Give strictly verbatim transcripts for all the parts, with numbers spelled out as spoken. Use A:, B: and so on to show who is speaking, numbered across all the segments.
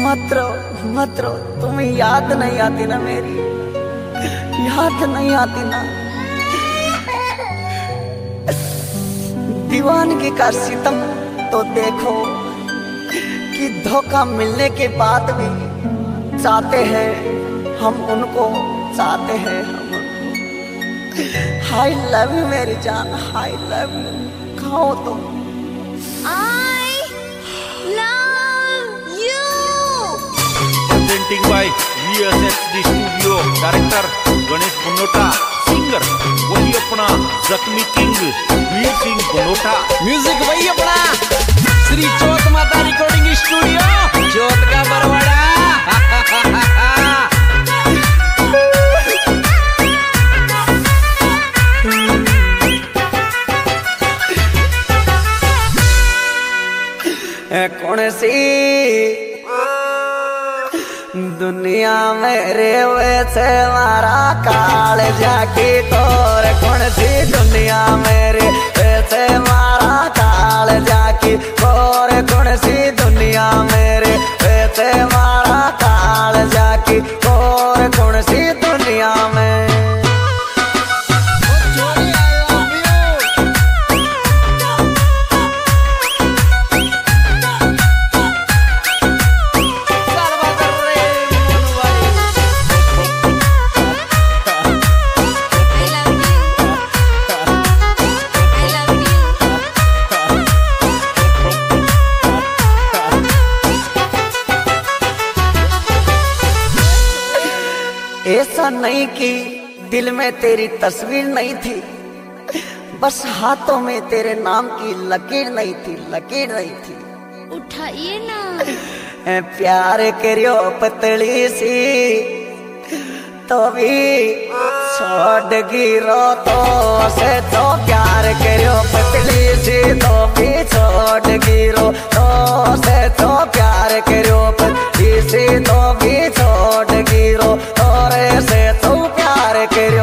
A: मत रो मत रो, तुम्हें याद नहीं आती ना मेरी, याद नहीं आती ना। दीवानगी का सितम तो देखो कि धोखा मिलने के बाद भी चाहते हैं हम उनको, चाहते हैं हम उनको। हाय लव यू मेरी जान, हाय लव यू। कहाँ हो तुम?
B: I love you.
C: Presenting by V S S D Studio, Director Ganesh Banota, singer वही अपना जख्मी किंग वीर सिंह बनोटा,
D: म्यूजिक वही अपना श्री चौथ माता रिकॉर्डिंग स्टूडियो, चौथ का बरवाड़ा।
A: कौन सी दुनिया में रे वैसे मारा काल जाकी तोर, कौन सी दुनिया में रे वैसे मारा काल जाकी तोर, कौन सी दुनिया में रे वैसे मारा काल जाकी तोर, कौन सी दुनिया में। ऐसा नहीं कि दिल में तेरी तस्वीर नहीं थी, बस हाथों में तेरे नाम की लकीर नहीं थी, लकीर नहीं थी।
B: उठाइए ना।
A: ए प्यार करियो पतली सी तो भी छोड़ गिरो, तो से तो प्यार करियो पतली सी तो भी छोड़ गिरो, तो से तो प्यार करियो पतली सी तो भी छोड़ गिरो, और से तो प्यार करियो।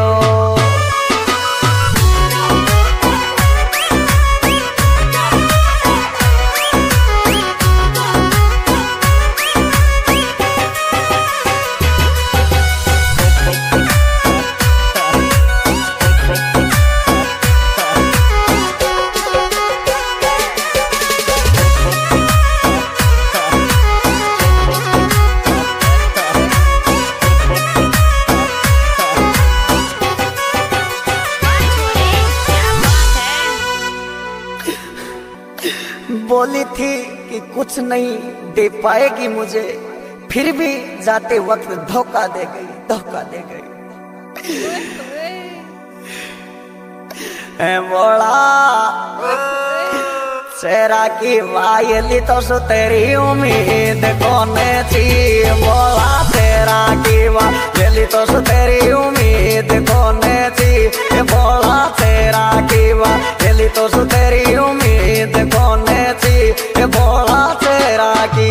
A: बोली थी कि कुछ नहीं दे पाएगी मुझे, फिर भी जाते वक्त धोखा दे गई, धोखा दे गई। ए बोला चेहरा की वायली तो सो तेरी उम्मीद कोने थी, बोला चेहरा की वायली तो सो तेरी उम्मीद कोने थी, बोला चेहरा की वायली तो सो तेरी उम्मीद कोने थी, बोला चेहरा की।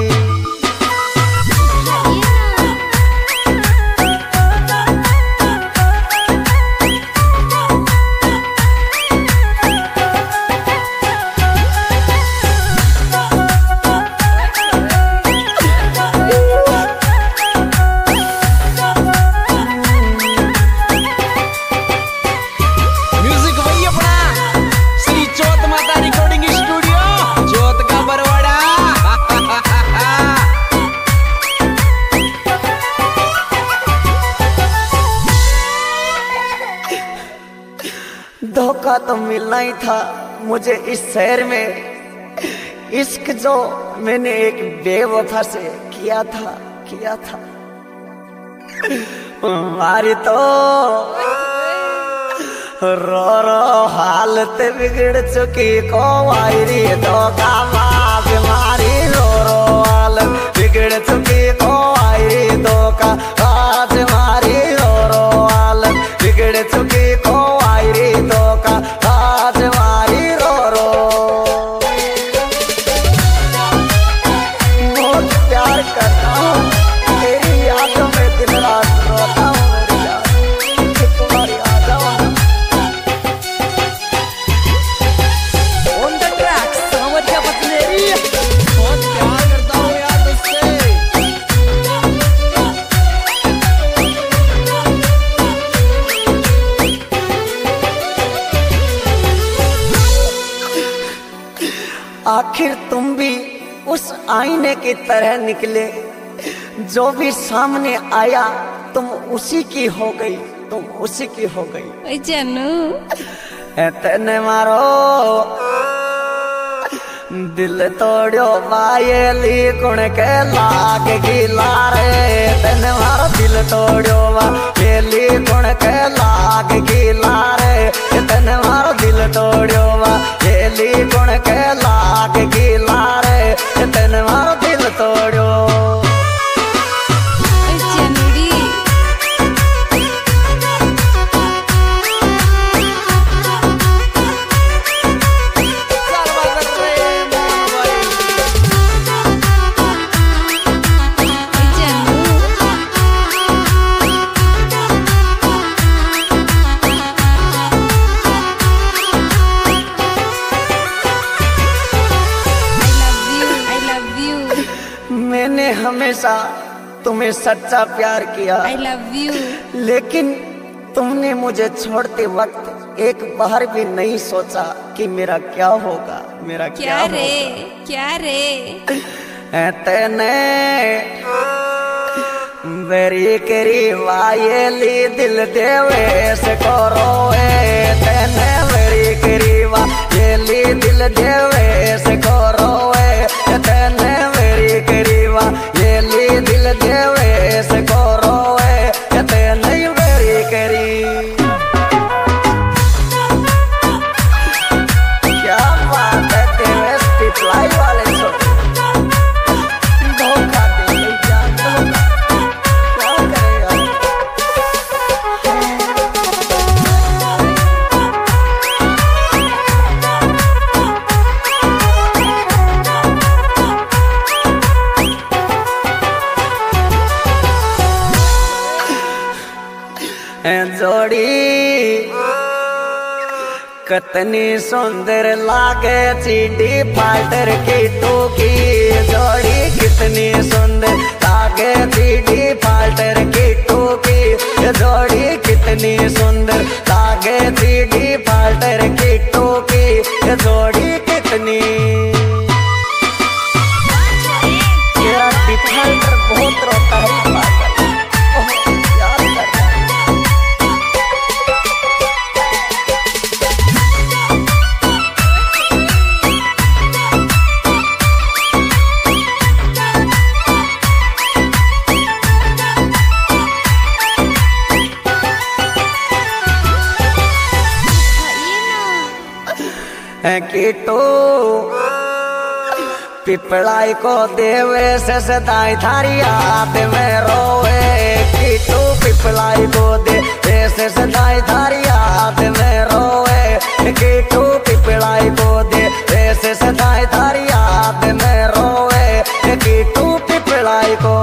A: धोखा तो मिलना ही था मुझे इस शहर में, इश्क जो मैंने एक बेवफा से किया था, किया था। हमारी तो रो रो हालत बिगड़ चुकी को वायरी धोखा माफ, हमारी रो रो हालत बिगड़ चुकी को वायरी धोखा आज, हमारी रो रो हालत बिगड़ चुकी को वायरी धोखा आज, हमारी रो रो। बहुत प्यार करता हूँ तेरी यादों में दिन रात रोता हूँ मेरी याद, तुम्हारी याद
D: ऑन द ट्रैक समझ जा पतलेरी, बहुत प्यार करता हूँ यार तुझसे।
A: आखिर तुम भी उस आईने की तरह निकले, जो भी सामने आया तुम उसी की हो गई, तुम उसी की हो गई।
B: ओए जानू
A: तेने मारो दिल तोड़ो वायली कुण के लाग गिला रे, तेने मारो दिल तोड़ो वायली कुण के लाग गिला रे, तेने मारो दिल तोड़ो वायली कुण के लाग गिला रे, तेने मारो दिल तोड़ो। मैंने हमेशा तुम्हें सच्चा प्यार किया,
B: आई लव यू,
A: लेकिन तुमने मुझे छोड़ते वक्त एक बार भी नहीं सोचा कि मेरा क्या होगा, मेरा क्या,
B: क्या
A: होगा।
B: रे क्या रे
A: तेने बेरी करी वायली दिल देवे से करोए, तेने बेरी करी वायली दिल देवे से करोए, तेने बेरी करी वायली दिल देवे से करोए, तेने बेरी करी। क्या बात है देवे स्टिपलाई वाले सो धोखा दे गई जान, धोखा क्या करेगा। जोड़ी कतनी सुंदर लागे चीडी फाल्टर की टोकी, जोड़ी कितनी सुंदर लागे चीडी फाल्टर की टोकी, जोड़ी कितनी सुंदर लागे चीडी फाल्टर की टोकी, जोड़ी कितनी। तेरा डिफाल्टर बहुत रोता है पागल, बहुत याद करता है। कीटो पिपलाई को देवे से सदाई थारी याद में रोए, कीटो पिपलाई को देवे से सदाई थारी याद में रोए, कीटो पिपलाई को देवे से सदाई थारी याद में रोए, कीटो पिपलाई को।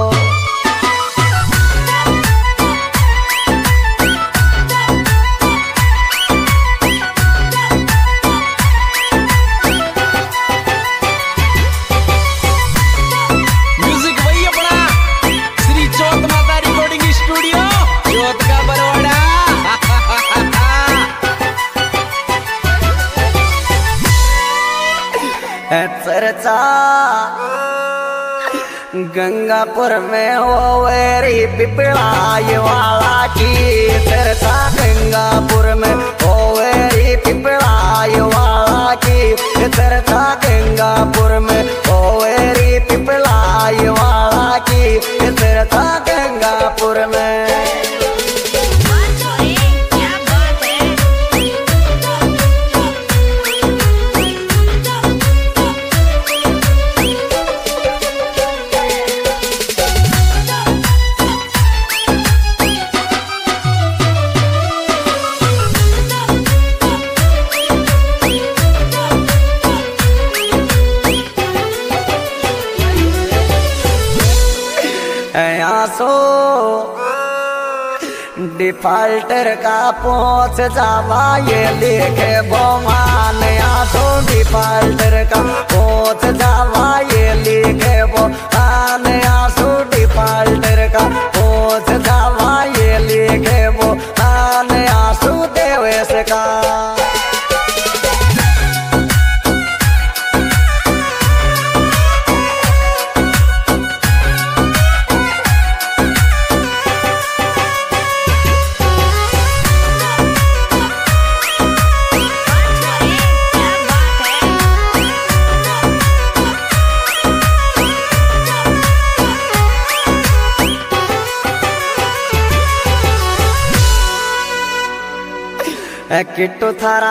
A: चर्चा गंगापुर में हो वेरी पिपलाई वाला की, चर्चा गंगापुर में हो वेरी पिपलाई वाला की, चर्चा गंगापुर में हो वेरी पिपलाई वाला की, चर्चा गंगापुर में। सो डिफाल्टर का पहुंच जावा ये लिखे बोमान, आसो डिफाल्टर का पहुंच जावा ये लिखे बोमान, आसो डिफाल्टर का पहुंच जावा ये लिखे बोमान, आसो देवेश का। किट्टू थारा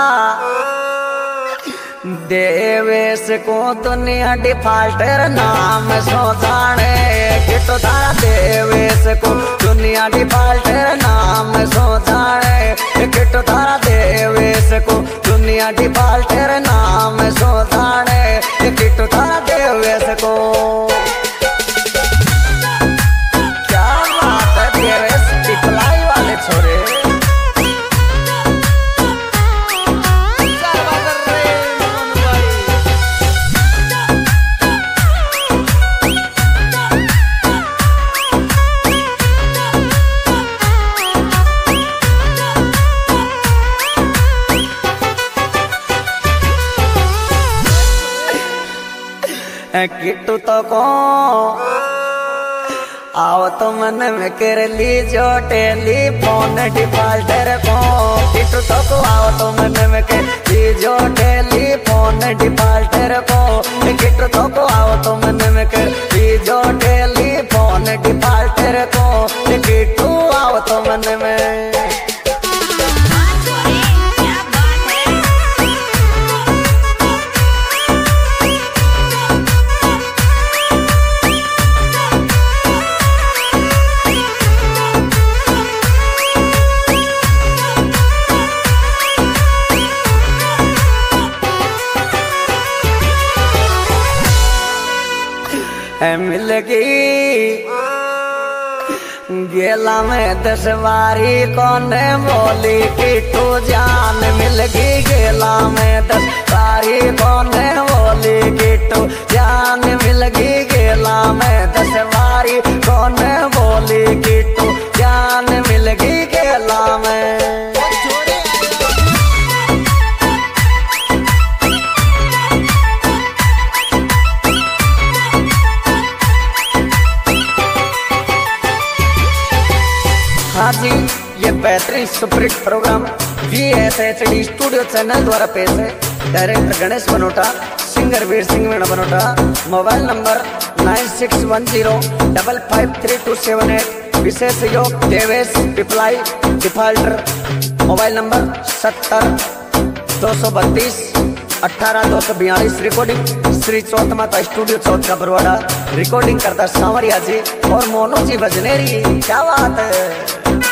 A: देवेश को दुनिया डिफाल्टर नाम सो जाने। किट्टू थारा देवेश को दुनिया डिफाल्टर नाम सो जाने। किट्टू थारा देवेश को दुनिया डिफाल्टर नाम सो जाने। किट्टू थारा देवेश को क्या बात है तेरे पिपलाई वाले छोरे। किट्टू तो को आओ तो मन में कर ली जो टेलीफोन डिफाल्टर को। किट्टू तो को आओ तो मन में कर ली जो टेलीफोन डिफाल्टर को। किट्टू तो को आओ तो मन में कर ली जो टेलीफोन डिफाल्टर को। किट्टू आओ तो मन में मिल गई गेला में दस बारी कौन बोली। किट्टू जान मिल गई गेला में दस बारी कौन बोली। किट्टू जान मिल गई गेला में दस बारी कौन बोली। किट्टू जान मिल गई गेला में। हाँ जी, ये बेहतरीन superhit programme V S H D studio channel द्वारा पेश है। Director Ganesh Banota, singer Veer Singh Meena Banota. Mobile number nine six one zero double five three two seven eight. विशेष सहयोग Devesh Piplai defaulter. Mobile number सत्तर दो सौ बत्तीस अठारह दो सौ बयालीस। रिकॉर्डिंग श्री चौथ माता स्टूडियो चौथ का बरवाड़ा। रिकॉर्डिंग करता सांवरिया जी और मोनू जी भजनेरी। क्या बात है।